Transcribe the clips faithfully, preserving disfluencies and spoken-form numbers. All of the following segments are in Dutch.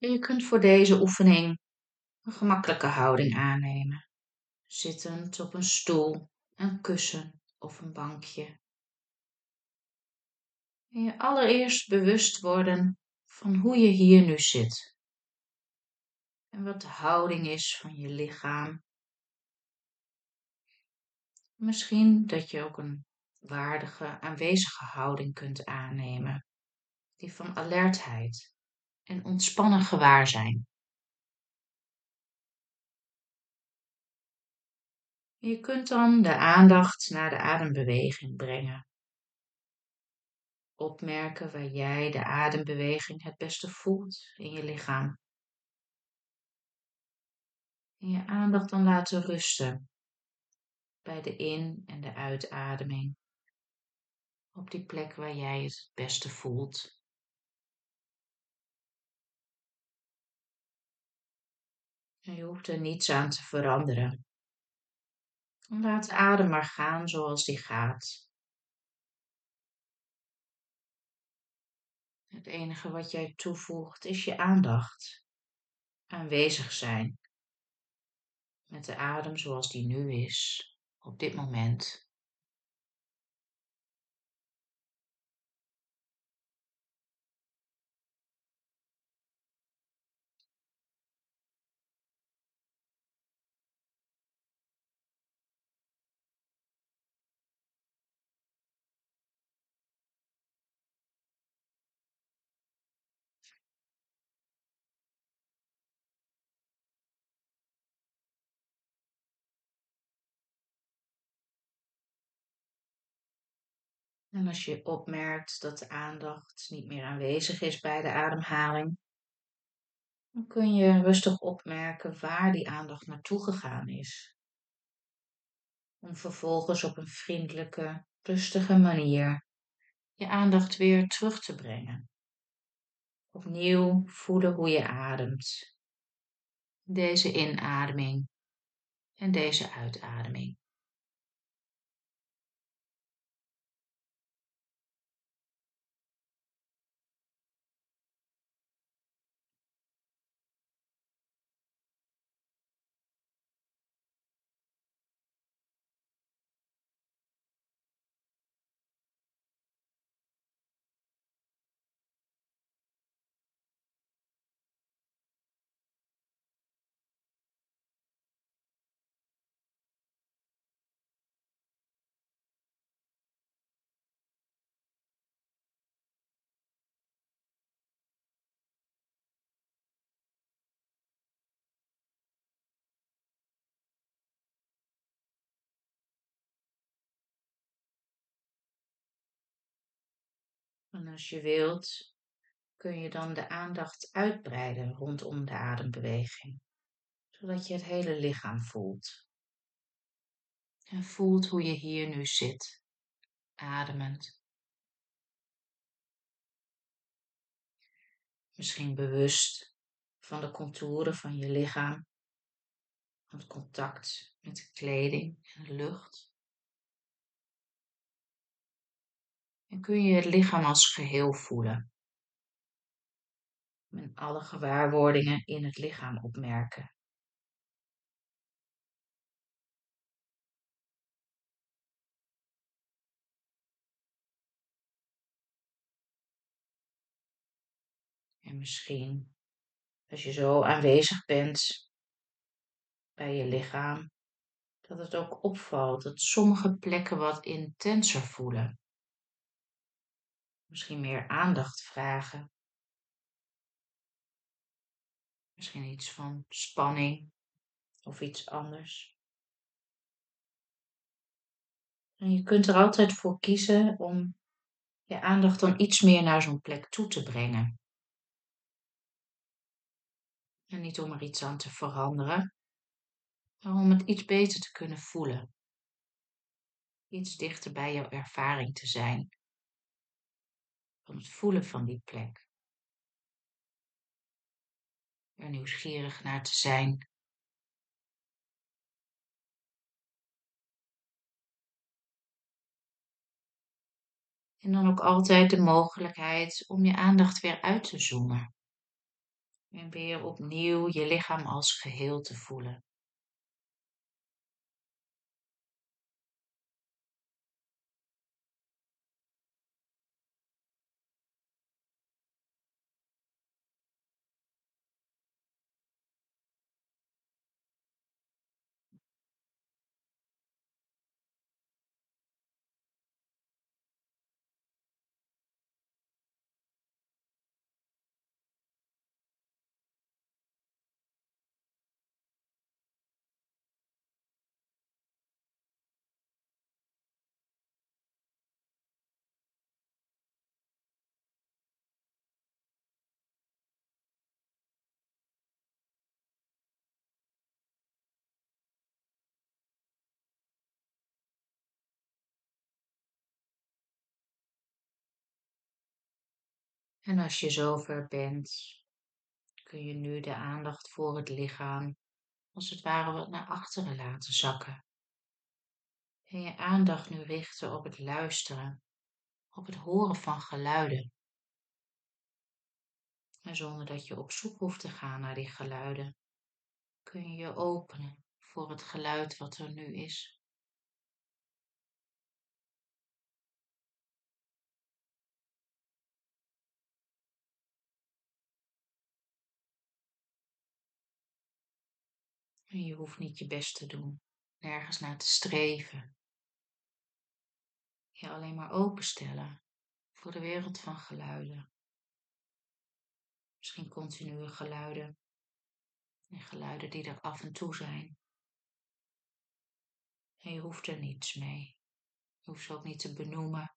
Je kunt voor deze oefening een gemakkelijke houding aannemen, zittend op een stoel, een kussen of een bankje. En je allereerst bewust worden van hoe je hier nu zit en wat de houding is van je lichaam. Misschien dat je ook een waardige, aanwezige houding kunt aannemen, die van alertheid en ontspannen gewaarzijn. Je kunt dan de aandacht naar de adembeweging brengen. Opmerken waar jij de adembeweging het beste voelt in je lichaam. En je aandacht dan laten rusten bij de in- en de uitademing. Op die plek waar jij het het beste voelt. En je hoeft er niets aan te veranderen. Laat de adem maar gaan zoals die gaat. Het enige wat jij toevoegt is je aandacht. Aanwezig zijn met de adem zoals die nu is, op dit moment. En als je opmerkt dat de aandacht niet meer aanwezig is bij de ademhaling, dan kun je rustig opmerken waar die aandacht naartoe gegaan is. Om vervolgens op een vriendelijke, rustige manier je aandacht weer terug te brengen. Opnieuw voelen hoe je ademt. Deze inademing en deze uitademing. En als je wilt, kun je dan de aandacht uitbreiden rondom de adembeweging, zodat je het hele lichaam voelt. En voelt hoe je hier nu zit, ademend. Misschien bewust van de contouren van je lichaam, van het contact met de kleding en de lucht. En kun je het lichaam als geheel voelen. En alle gewaarwordingen in het lichaam opmerken. En misschien, als je zo aanwezig bent bij je lichaam, dat het ook opvalt dat sommige plekken wat intenser voelen. Misschien meer aandacht vragen. Misschien iets van spanning of iets anders. En je kunt er altijd voor kiezen om je aandacht dan iets meer naar zo'n plek toe te brengen. En niet om er iets aan te veranderen, maar om het iets beter te kunnen voelen. Iets dichter bij jouw ervaring te zijn. Van het voelen van die plek. Er nieuwsgierig naar te zijn. En dan ook altijd de mogelijkheid om je aandacht weer uit te zoomen. En weer opnieuw je lichaam als geheel te voelen. En als je zover bent, kun je nu de aandacht voor het lichaam als het ware wat naar achteren laten zakken. En je aandacht nu richten op het luisteren, op het horen van geluiden. En zonder dat je op zoek hoeft te gaan naar die geluiden, kun je je openen voor het geluid wat er nu is. En je hoeft niet je best te doen, nergens naar te streven. Je alleen maar openstellen voor de wereld van geluiden. Misschien continue geluiden en geluiden die er af en toe zijn. En je hoeft er niets mee. Je hoeft ze ook niet te benoemen.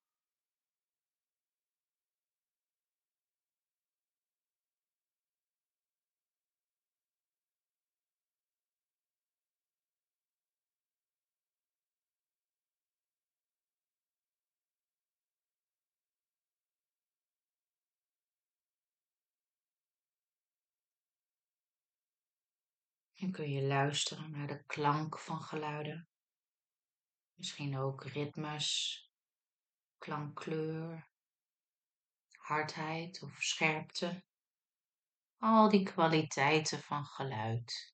En kun je luisteren naar de klank van geluiden. Misschien ook ritmes, klankkleur, hardheid of scherpte. Al die kwaliteiten van geluid.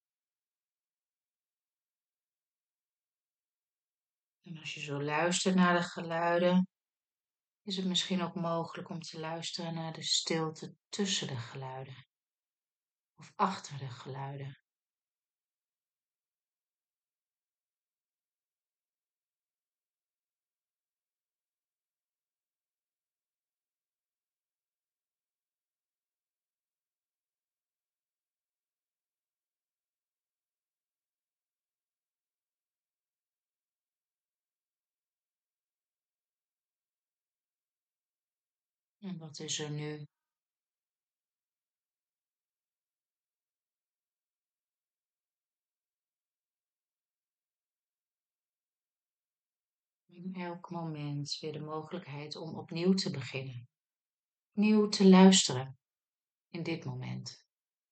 En als je zo luistert naar de geluiden, is het misschien ook mogelijk om te luisteren naar de stilte tussen de geluiden. Of achter de geluiden. En wat is er nu? In elk moment weer de mogelijkheid om opnieuw te beginnen. Opnieuw te luisteren in dit moment.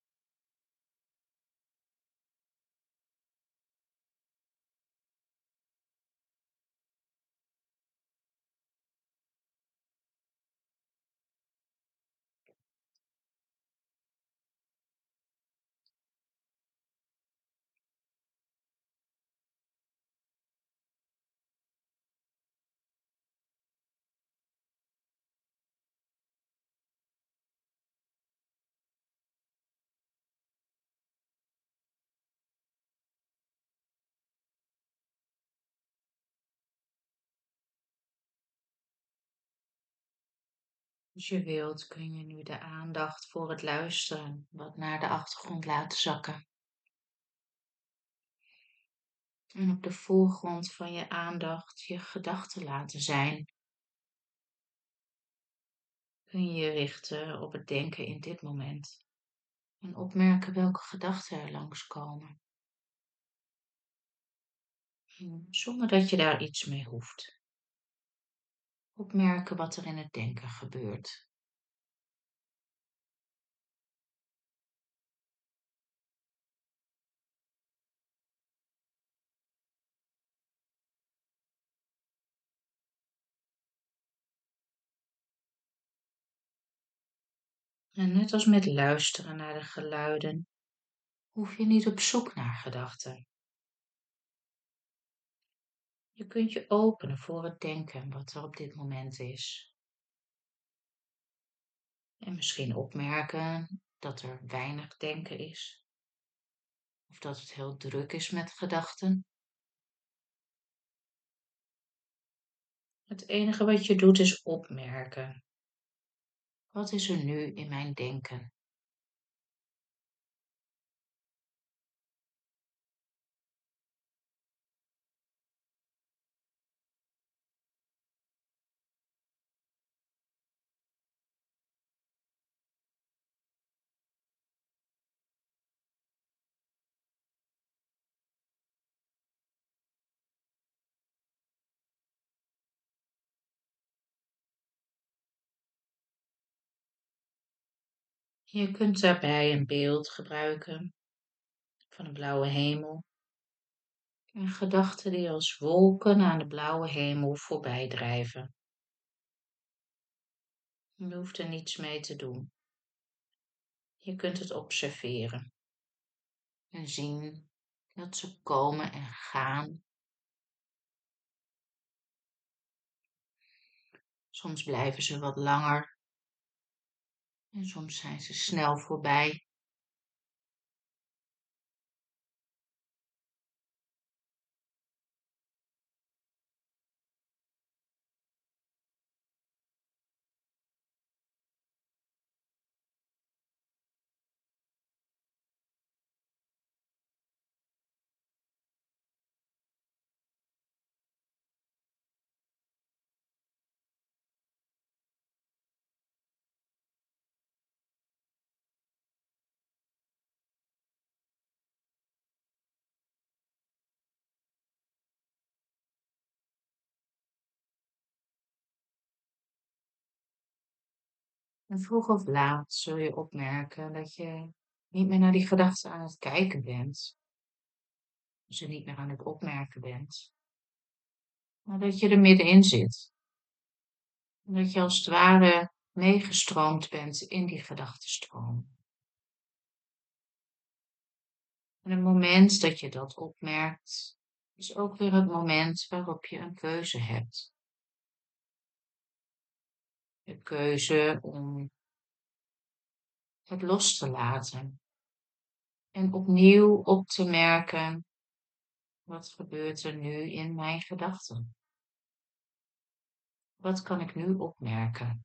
Als je wilt kun je nu de aandacht voor het luisteren wat naar de achtergrond laten zakken. En op de voorgrond van je aandacht je gedachten laten zijn. Kun je je richten op het denken in dit moment. En opmerken welke gedachten er langskomen. En zonder dat je daar iets mee hoeft. Opmerken wat er in het denken gebeurt. En net als met luisteren naar de geluiden, hoef je niet op zoek naar gedachten. Je kunt je openen voor het denken wat er op dit moment is. En misschien opmerken dat er weinig denken is, of dat het heel druk is met gedachten. Het enige wat je doet is opmerken. Wat is er nu in mijn denken? Je kunt daarbij een beeld gebruiken van een blauwe hemel en gedachten die als wolken aan de blauwe hemel voorbij drijven. Je hoeft er niets mee te doen. Je kunt het observeren en zien dat ze komen en gaan. Soms blijven ze wat langer en soms zijn ze snel voorbij. En vroeg of laat zul je opmerken dat je niet meer naar die gedachten aan het kijken bent, ze niet meer aan het opmerken bent, maar dat je er middenin zit. En dat je als het ware meegestroomd bent in die gedachtenstroom. En het moment dat je dat opmerkt, is ook weer het moment waarop je een keuze hebt. De keuze om het los te laten en opnieuw op te merken, wat gebeurt er nu in mijn gedachten? Wat kan ik nu opmerken?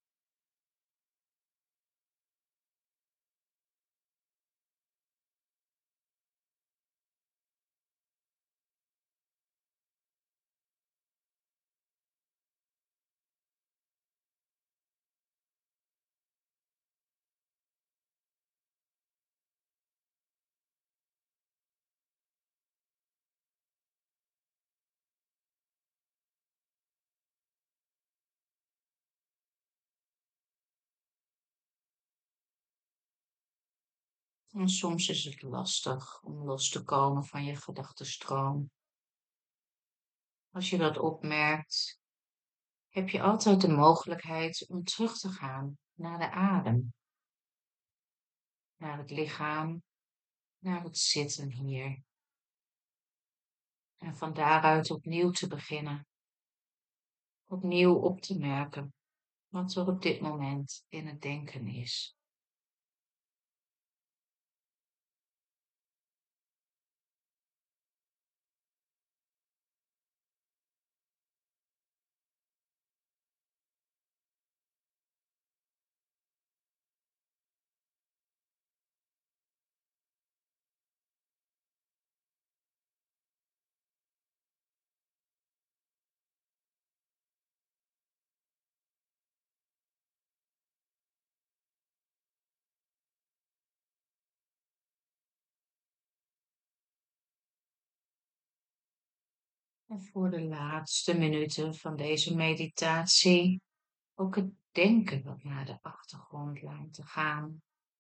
En soms is het lastig om los te komen van je gedachtenstroom. Als je dat opmerkt, heb je altijd de mogelijkheid om terug te gaan naar de adem, naar het lichaam, naar het zitten hier. En van daaruit opnieuw te beginnen, opnieuw op te merken wat er op dit moment in het denken is. En voor de laatste minuten van deze meditatie ook het denken wat naar de achtergrond laten gaan.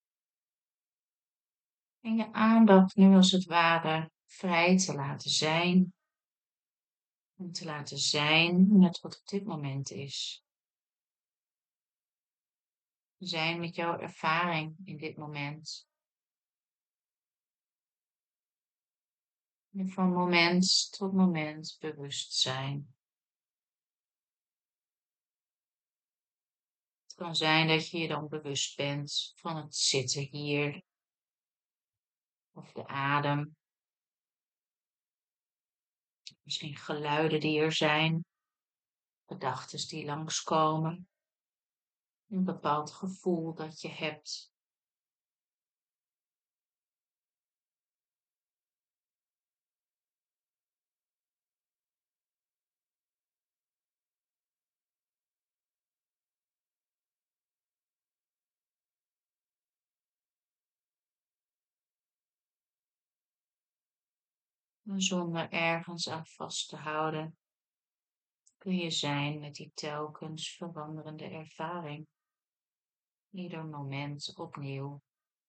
En je aandacht nu als het ware vrij te laten zijn. Om te laten zijn met wat op dit moment is. zijn met jouw ervaring in dit moment. En van moment tot moment bewust zijn. Het kan zijn dat je je dan bewust bent van het zitten hier. Of de adem. Misschien geluiden die er zijn. Gedachten die langskomen. Een bepaald gevoel dat je hebt. En zonder ergens aan vast te houden, kun je zijn met die telkens veranderende ervaring. Ieder moment opnieuw.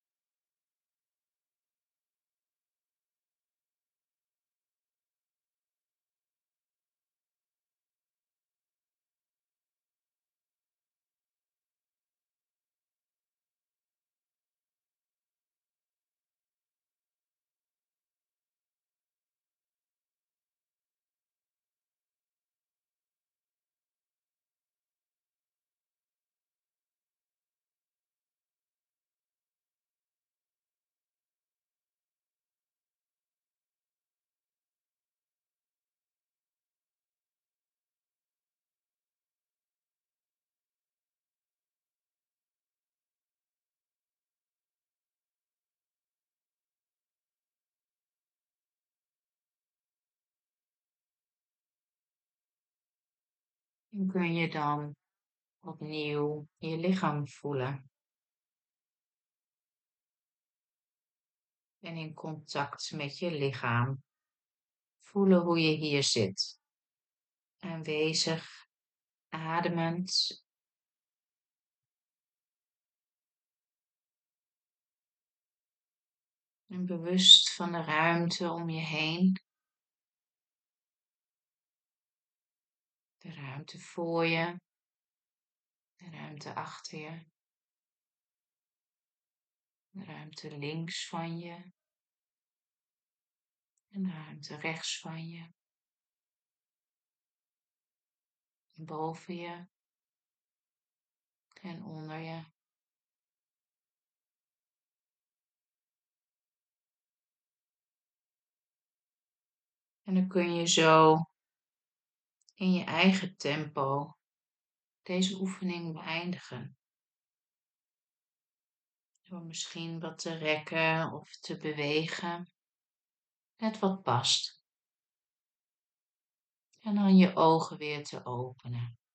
En kun je dan opnieuw je lichaam voelen. En in contact met je lichaam voelen hoe je hier zit. Aanwezig, ademend. En bewust van de ruimte om je heen. De ruimte voor je. De ruimte achter je. De ruimte links van je. En de ruimte rechts van je. Boven je. En onder je. En dan kun je zo in je eigen tempo deze oefening beëindigen. Door misschien wat te rekken of te bewegen. Net wat past. En dan je ogen weer te openen.